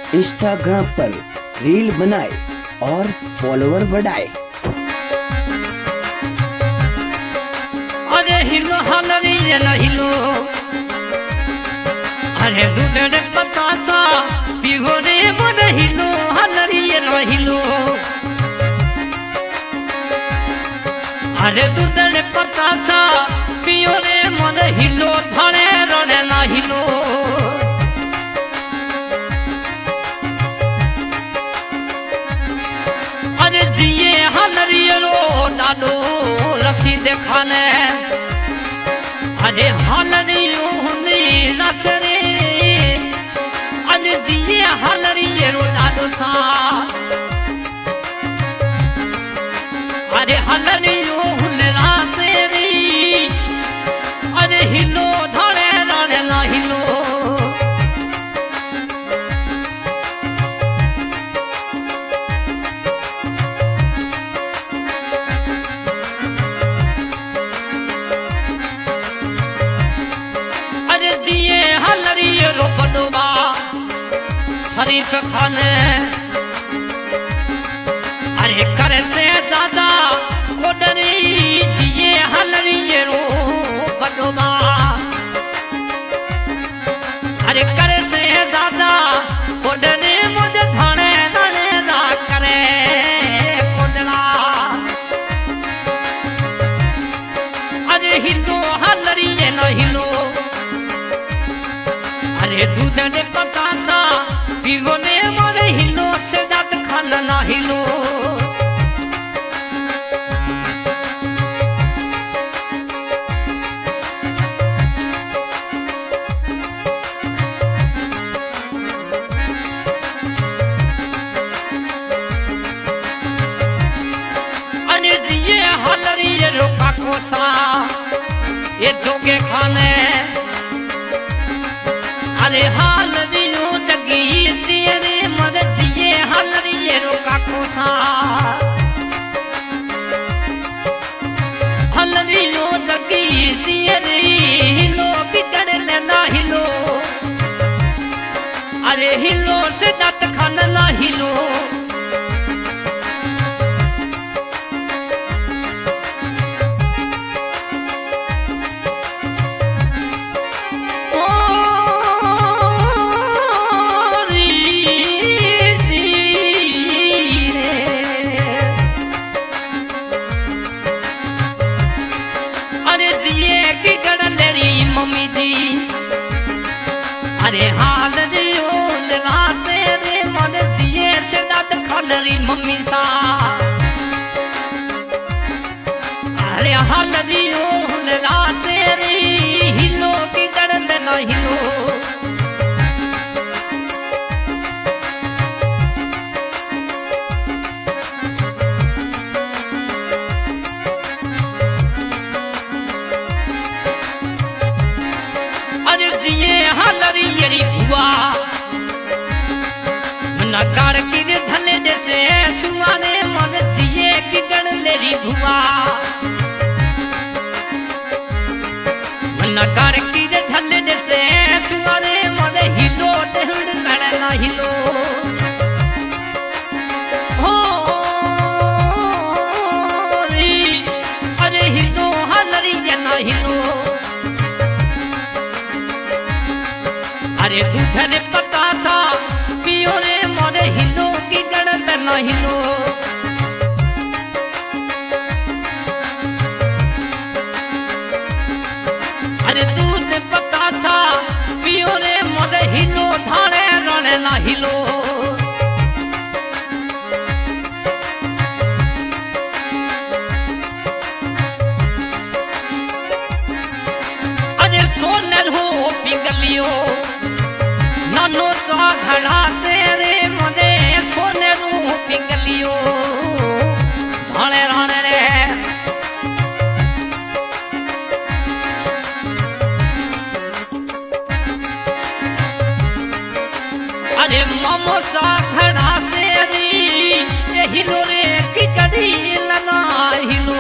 Instagram पर reel बनाए और फॉलोवर बढ़ाए। अरे हिलो हलरी न हिलो, अरे दूध पतासा पिहो रे मन हिलो हलरी न हिलो। अरे दूध पतासा पियो रे मन हिलो धड़े रे न हिलो। अरे जिए हलरियरो डालो रसी देखाने। अरे हलरियो हुनी रसरे, अरे जिए हलरियरो डालो सा। अरे हलरियो हुन रासेरी, अरे हिलो धड़े रे न हिलो। शरीफ खाने अरे कर से ज्यादा कोडरी जिए हलरी रो बडोबा। अरे कर से ज्यादा कोडरी मुझे थाने नाने ना करे कोडरा। अरे हिलो हलरी न हिलो, अरे दूध ने पतासा पिवो ने मोरे हिलो से जात खाना ना हिलो। अरे जिए हलरी ये रोका कोसा ये जोगे खाने। अरे हलरियो जगी तेरे मर जिए हलरिये रोका कोसा। हलरियो जगी तेरे हिलो बिगड़ लेना हिलो। अरे हिलो से दत खाना ना हिलो। मम्मी जी अरे हाल दियो रासे रे मन दिए से दत खलरी मम्मी सा। अरे हाल दियो रासे रे हिलो की गड़ में न हिलो। हलरी हुआ मना कर की धले जैसे सुआने मन दिए की गण लेरी हुआ। मना कर की धले जैसे सुआने मन हिलो टेढ़ गण ना हिलो। हो री अरे हिलो हलरी ना हिलो। अरे दूध ने पतासा पियो रे मोरे हिलो की गड़ में न हिलो। अरे दूध ने पतासा पियो रे मोरे हिलो धाने रे न हिलो। अरे सोनर हो पिघलियो नानो सा घड़ा से रे मोने सोने रू पिघलियो धाने राने रे। अरे मामो सा घड़ा से रे हिलो रे की कड़ी लना हिलो।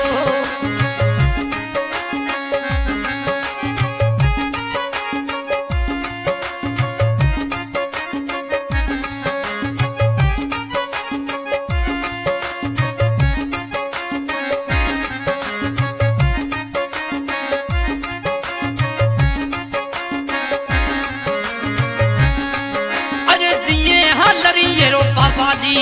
हलरी रो पापा जी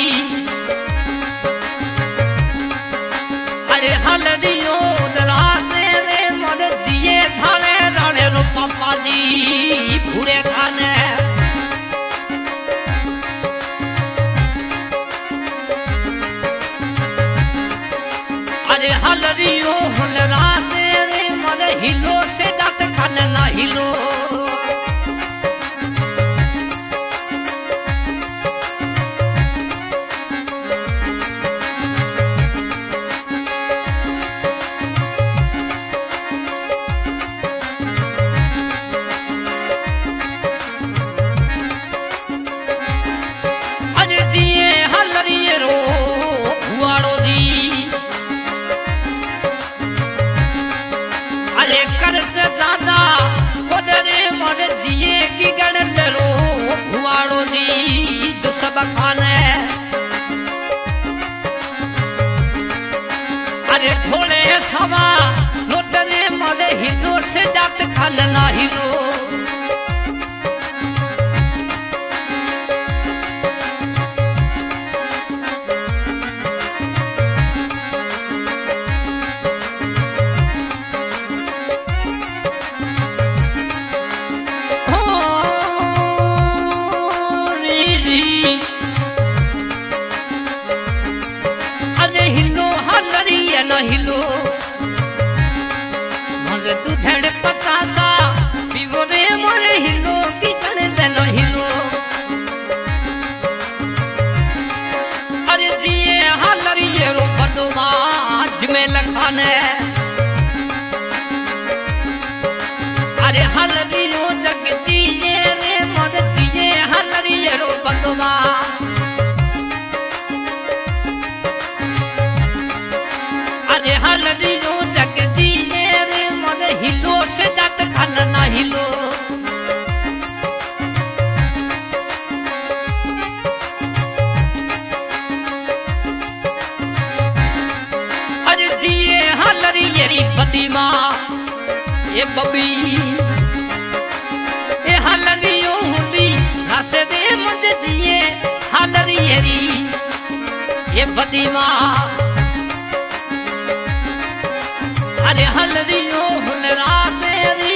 अरे हलरियो रासे रे मन जिए थाने राणे रो पापा जी पूरे खाने अरे हलरियो रासे रे मन हिलो से जात खाने ना हिलो से ज्यादा कोडरे मन जिए की गणत रो भुआड़ो दी जो सब खाने अरे थोड़े सवा लोटरे मन हिलो से जात खान ना हिलो हिलो मरे तू धड़ पतासा पीवो रे मोरे हिलो की कने न हिलो अरे जिए हलरी रो बदवा में लखाने अरे हलरियो जग जिए रे मोरे जिए हलरी रो बदवा हलरियो जग जिए रे मन हिलो से जात खान ना हिलो अरे जिए हलरी येरी बदी माँ ये बबी ये हलरियो हुंदी रास्ते दे मुझे जिए हलरी येरी ये बदी माँ अरे हलरियो रासे री